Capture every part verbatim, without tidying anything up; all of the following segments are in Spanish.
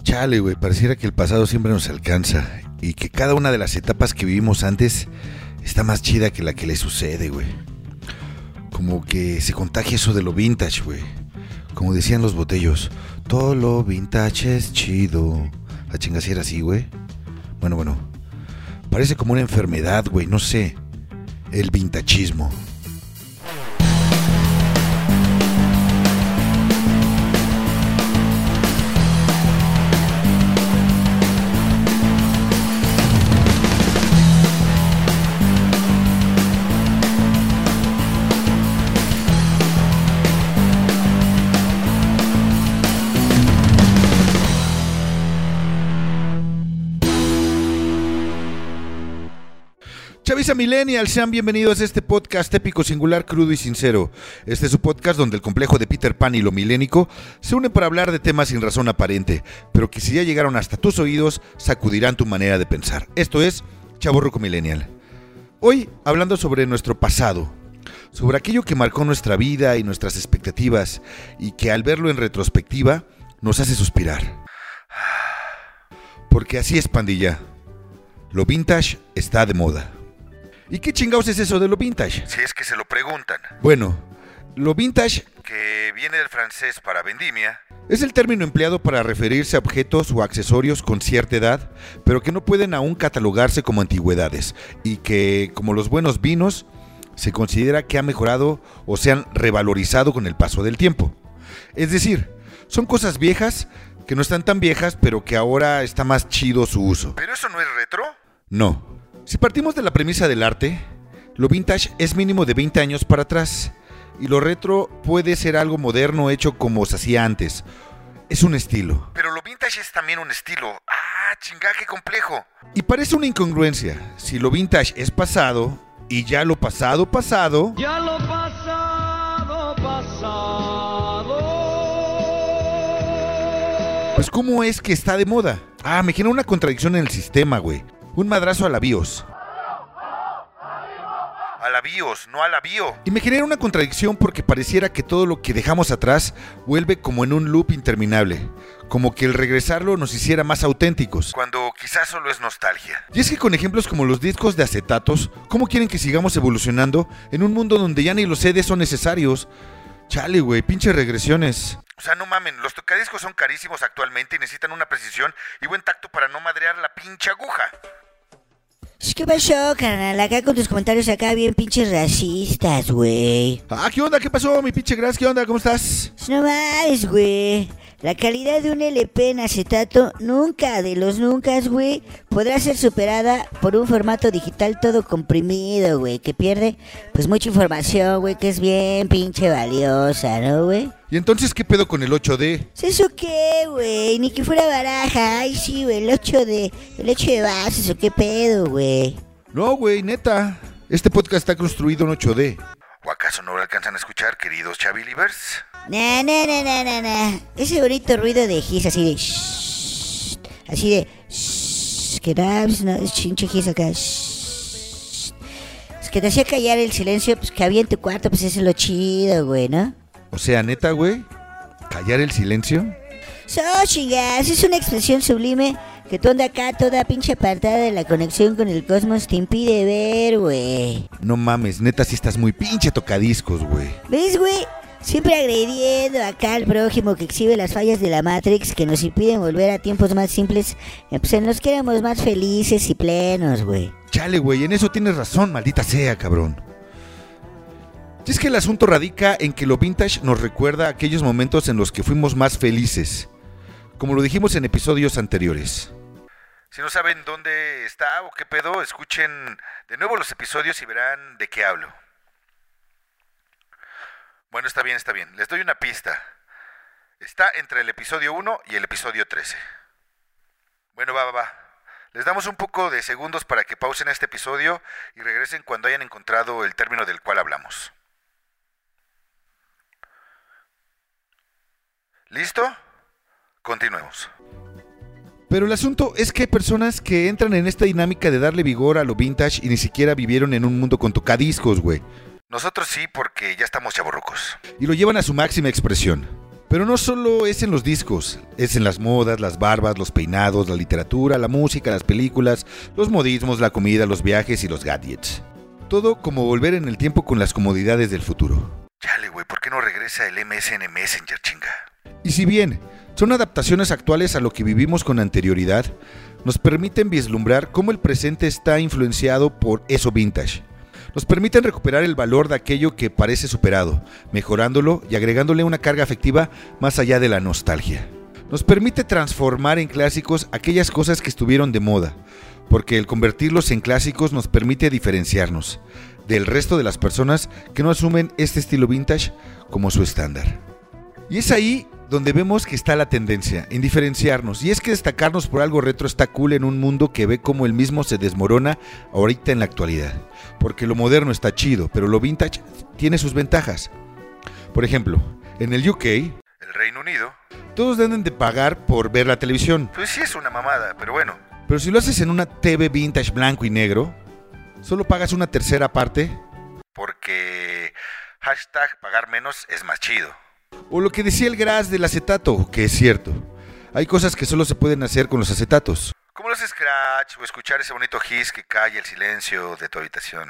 Chale, güey, pareciera que el pasado siempre nos alcanza y que cada una de las etapas que vivimos antes está más chida que la que le sucede, güey. Como que se contagia eso de lo vintage, güey. Como decían los botellos, todo lo vintage es chido. La chinga si era así, güey. Bueno, bueno. Parece como una enfermedad, güey, no sé. El vintachismo. Chavisa Millennial, sean bienvenidos a este podcast épico, singular, crudo y sincero. Este es su podcast donde el complejo de Peter Pan y lo milénico se unen para hablar de temas sin razón aparente, pero que si ya llegaron hasta tus oídos, sacudirán tu manera de pensar. Esto es Chavorruco Millennial. Hoy, hablando sobre nuestro pasado, sobre aquello que marcó nuestra vida y nuestras expectativas, y que al verlo en retrospectiva, nos hace suspirar. Porque así es, pandilla. Lo vintage está de moda. ¿Y qué chingados es eso de lo vintage? Si es que se lo preguntan. Bueno, lo vintage, que viene del francés para vendimia, es el término empleado para referirse a objetos o accesorios con cierta edad, pero que no pueden aún catalogarse como antigüedades, y que, como los buenos vinos, se considera que han mejorado o se han revalorizado con el paso del tiempo. Es decir, son cosas viejas que no están tan viejas, pero que ahora está más chido su uso. ¿Pero eso no es retro? No. Si partimos de la premisa del arte, lo vintage es mínimo de veinte años para atrás, y lo retro puede ser algo moderno hecho como se hacía antes. Es un estilo. Pero lo vintage es también un estilo. ¡Ah, chingá, qué complejo! Y parece una incongruencia. Si lo vintage es pasado, y ya lo pasado, pasado... Ya lo pasado, pasado... Pues ¿cómo es que está de moda? Ah, me genera una contradicción en el sistema, güey. Un madrazo a la BIOS. A la BIOS, no a la bio. Y me genera una contradicción porque pareciera que todo lo que dejamos atrás vuelve como en un loop interminable. Como que el regresarlo nos hiciera más auténticos. Cuando quizás solo es nostalgia. Y es que con ejemplos como los discos de acetatos, ¿cómo quieren que sigamos evolucionando en un mundo donde ya ni los C Ds son necesarios? Chale, güey, pinches regresiones. O sea, no mamen, los tocadiscos son carísimos actualmente y necesitan una precisión y buen tacto para no madrear la pinche aguja. ¿Qué pasó, carnal? Acá con tus comentarios acá bien pinches racistas, güey. Ah, ¿qué onda? ¿Qué pasó, mi pinche Gras? ¿Qué onda? ¿Cómo estás? No mames, güey. La calidad de un L P en acetato nunca, de los nunca, güey, podrá ser superada por un formato digital todo comprimido, güey, que pierde, pues, mucha información, güey, que es bien pinche valiosa, ¿no, güey? ¿Y entonces qué pedo con el ocho D? ¿Eso qué, güey? Ni que fuera baraja. Ay, sí, güey, el ocho D, el ocho de bases, ¿o qué pedo, güey? No, güey, neta. Este podcast está construido en ocho D. ¿O acaso no lo alcanzan a escuchar, queridos chavilivers? Nah, nah, nah, nah, nah, nah. Ese bonito ruido de gis así de shhh, así de shhh, que no, pues no, es chinche gis acá. Shhh. Es que te hacía callar el silencio, pues que había en tu cuarto, pues eso es lo chido, güey, ¿no? O sea, neta, güey, callar el silencio. So, chingas, es una expresión sublime que tú anda acá toda pinche apartada de la conexión con el cosmos te impide ver, güey. No mames, neta sí estás muy pinche tocadiscos, güey. ¿Ves, güey? Siempre agrediendo acá al prójimo que exhibe las fallas de la Matrix que nos impiden volver a tiempos más simples, pues en los que éramos más felices y plenos, güey. Chale, güey, en eso tienes razón, maldita sea, cabrón. Y es que el asunto radica en que lo vintage nos recuerda a aquellos momentos en los que fuimos más felices, como lo dijimos en episodios anteriores. Si no saben dónde está o qué pedo, escuchen de nuevo los episodios y verán de qué hablo. Bueno, está bien, está bien. Les doy una pista. Está entre el episodio uno y el episodio trece. Bueno, va, va, va. Les damos un poco de segundos para que pausen este episodio y regresen cuando hayan encontrado el término del cual hablamos. ¿Listo? Continuemos. Pero el asunto es que hay personas que entran en esta dinámica de darle vigor a lo vintage y ni siquiera vivieron en un mundo con tocadiscos, güey. Nosotros sí, porque ya estamos chavorrucos. Y lo llevan a su máxima expresión. Pero no solo es en los discos, es en las modas, las barbas, los peinados, la literatura, la música, las películas, los modismos, la comida, los viajes y los gadgets. Todo como volver en el tiempo con las comodidades del futuro. Chale, güey, ¿por qué no regresa el M S N Messenger, chinga? Y si bien son adaptaciones actuales a lo que vivimos con anterioridad, nos permiten vislumbrar cómo el presente está influenciado por eso vintage. Nos permiten recuperar el valor de aquello que parece superado, mejorándolo y agregándole una carga afectiva más allá de la nostalgia. Nos permite transformar en clásicos aquellas cosas que estuvieron de moda, porque el convertirlos en clásicos nos permite diferenciarnos del resto de las personas que no asumen este estilo vintage como su estándar. Y es ahí donde vemos que está la tendencia, en diferenciarnos, y es que destacarnos por algo retro está cool en un mundo que ve cómo el mismo se desmorona ahorita en la actualidad, porque lo moderno está chido, pero lo vintage tiene sus ventajas. Por ejemplo, en el U K, el Reino Unido, todos deben de pagar por ver la televisión. Pues sí es una mamada, pero bueno. Pero si lo haces en una T V vintage blanco y negro, solo pagas una tercera parte. Porque hashtag pagar menos es más chido. O lo que decía el Gras del acetato, que es cierto. Hay cosas que solo se pueden hacer con los acetatos. Como los scratch o escuchar ese bonito hiss que calla el silencio de tu habitación.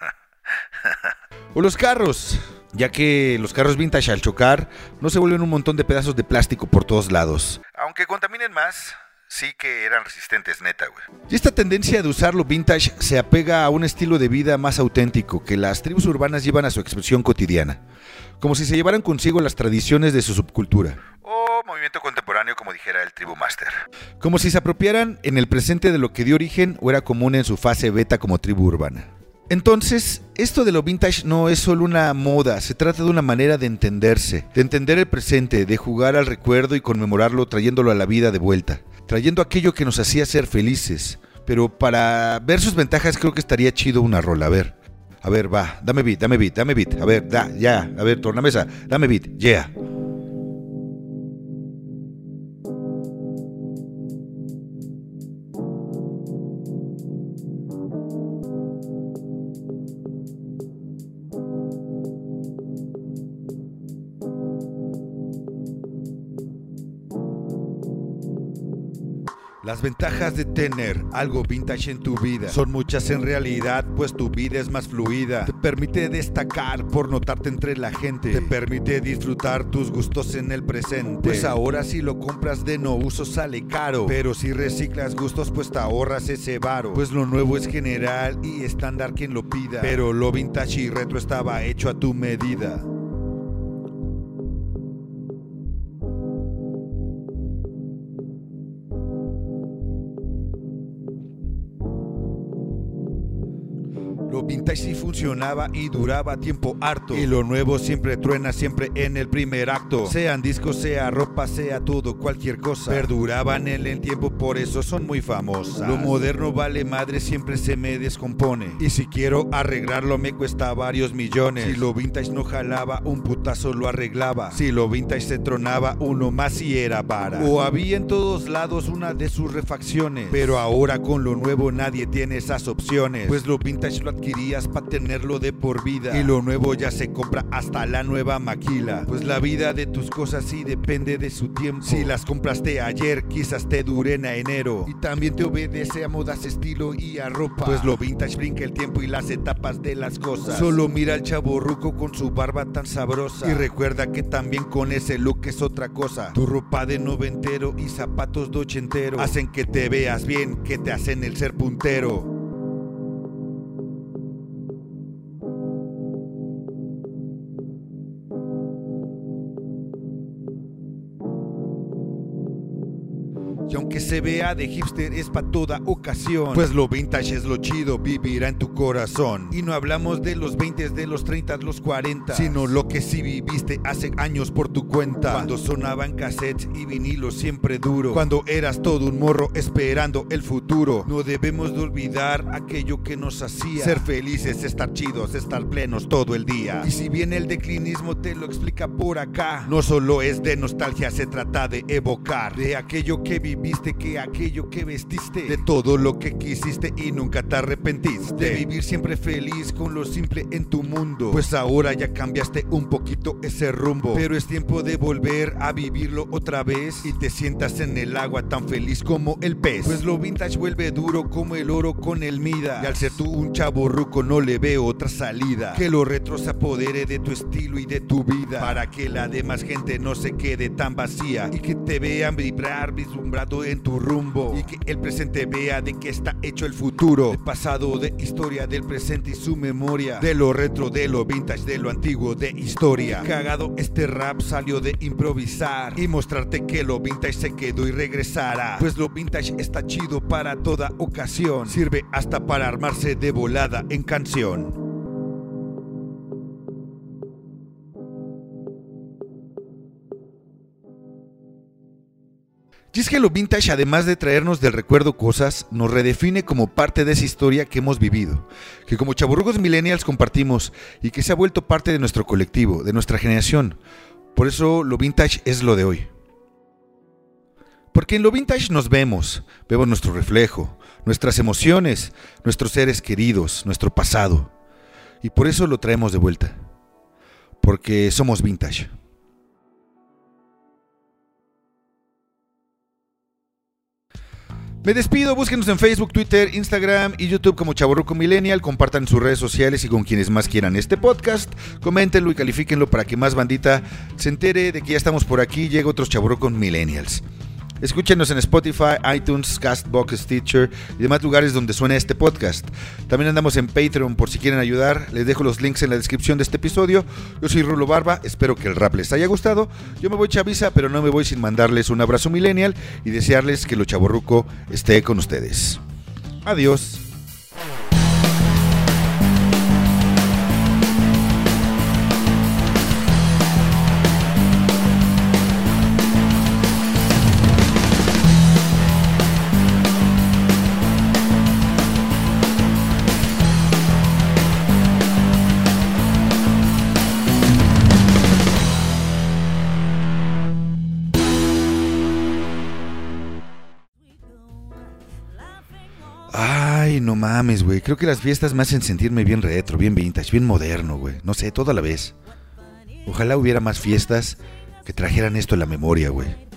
O los carros, ya que los carros vintage al chocar no se vuelven un montón de pedazos de plástico por todos lados. Aunque contaminen más, sí que eran resistentes, neta, güey. Y esta tendencia de usar lo vintage se apega a un estilo de vida más auténtico que las tribus urbanas llevan a su expresión cotidiana, como si se llevaran consigo las tradiciones de su subcultura. O movimiento contemporáneo, como dijera el Tribu Master. Como si se apropiaran en el presente de lo que dio origen o era común en su fase beta como tribu urbana. Entonces, esto de lo vintage no es solo una moda, se trata de una manera de entenderse, de entender el presente, de jugar al recuerdo y conmemorarlo trayéndolo a la vida de vuelta, trayendo aquello que nos hacía ser felices. Pero para ver sus ventajas creo que estaría chido una rola, a ver. A ver, va, dame beat, dame beat, dame beat, a ver, da, ya, a ver, tornamesa, dame beat, yeah. Las ventajas de tener algo vintage en tu vida son muchas en realidad, pues tu vida es más fluida. Te permite destacar por notarte entre la gente. Te permite disfrutar tus gustos en el presente. Pues ahora si lo compras de no uso sale caro, pero si reciclas gustos pues te ahorras ese varo. Pues lo nuevo es general y estándar quien lo pida, pero lo vintage y retro estaba hecho a tu medida. Lo vintage sí funcionaba y duraba tiempo harto, y lo nuevo siempre truena, siempre en el primer acto. Sean discos, sea ropa, sea todo, cualquier cosa, perduraban en el tiempo, por eso son muy famosas. Lo moderno vale madre, siempre se me descompone, y si quiero arreglarlo me cuesta varios millones. Si lo vintage no jalaba, un putazo lo arreglaba. Si lo vintage se tronaba, uno más y era vara. O había en todos lados una de sus refacciones, pero ahora con lo nuevo nadie tiene esas opciones, pues lo vintage lo adquirías para tenerlo de por vida, y lo nuevo ya se compra hasta la nueva maquila. Pues la vida de tus cosas sí depende de su tiempo. Si las compraste ayer, quizás te duren a enero, y también te obedece a modas, estilo y a ropa. Pues lo vintage brinca el tiempo y las etapas de las cosas. Solo mira al chavorruco con su barba tan sabrosa, y recuerda que también con ese look es otra cosa. Tu ropa de noventero y zapatos de ochentero hacen que te veas bien, que te hacen el ser puntero. Y aunque se vea de hipster es pa' toda ocasión, pues lo vintage es lo chido, vivirá en tu corazón. Y no hablamos de los veinte, de los treinta, los cuarenta, sino lo que sí viviste hace años por tu cuenta. Cuando sonaban cassettes y vinilos siempre duro, cuando eras todo un morro esperando el futuro. No debemos de olvidar aquello que nos hacía ser felices, estar chidos, estar plenos todo el día. Y si bien el declinismo te lo explica por acá, no solo es de nostalgia, se trata de evocar de aquello que vivimos viviste, que aquello que vestiste, de todo lo que quisiste y nunca te arrepentiste, de vivir siempre feliz con lo simple en tu mundo. Pues ahora ya cambiaste un poquito ese rumbo, pero es tiempo de volver a vivirlo otra vez y te sientas en el agua tan feliz como el pez. Pues lo vintage vuelve duro como el oro con el Mida, y al ser tú un chavorruco no le veo otra salida que lo retro se apodere de tu estilo y de tu vida, para que la demás gente no se quede tan vacía y que te vean vibrar vislumbrado en tu rumbo, y que el presente vea de qué está hecho el futuro, del pasado, de historia, del presente y su memoria, de lo retro, de lo vintage, de lo antiguo, de historia. Cagado este rap salió de improvisar y mostrarte que lo vintage se quedó y regresará, pues lo vintage está chido para toda ocasión, sirve hasta para armarse de volada en canción. Y es que lo vintage, además de traernos del recuerdo cosas, nos redefine como parte de esa historia que hemos vivido, que como chavorrucos millennials compartimos y que se ha vuelto parte de nuestro colectivo, de nuestra generación. Por eso lo vintage es lo de hoy. Porque en lo vintage nos vemos, vemos nuestro reflejo, nuestras emociones, nuestros seres queridos, nuestro pasado. Y por eso lo traemos de vuelta. Porque somos vintage. Me despido, búsquenos en Facebook, Twitter, Instagram y YouTube como Chavorruco Millennial, compartan en sus redes sociales y con quienes más quieran este podcast, coméntenlo y califíquenlo para que más bandita se entere de que ya estamos por aquí y llega otros Chavorrucos Millennials. Escúchenos en Spotify, iTunes, Castbox, Stitcher y demás lugares donde suena este podcast. También andamos en Patreon por si quieren ayudar. Les dejo los links en la descripción de este episodio. Yo soy Rulo Barba, espero que el rap les haya gustado. Yo me voy chaviza, pero no me voy sin mandarles un abrazo millennial y desearles que lo chavorruco esté con ustedes. Adiós. Ay, no mames, güey. Creo que las fiestas me hacen sentirme bien retro, bien vintage, bien moderno, güey. No sé, todo a la vez. Ojalá hubiera más fiestas que trajeran esto a la memoria, güey.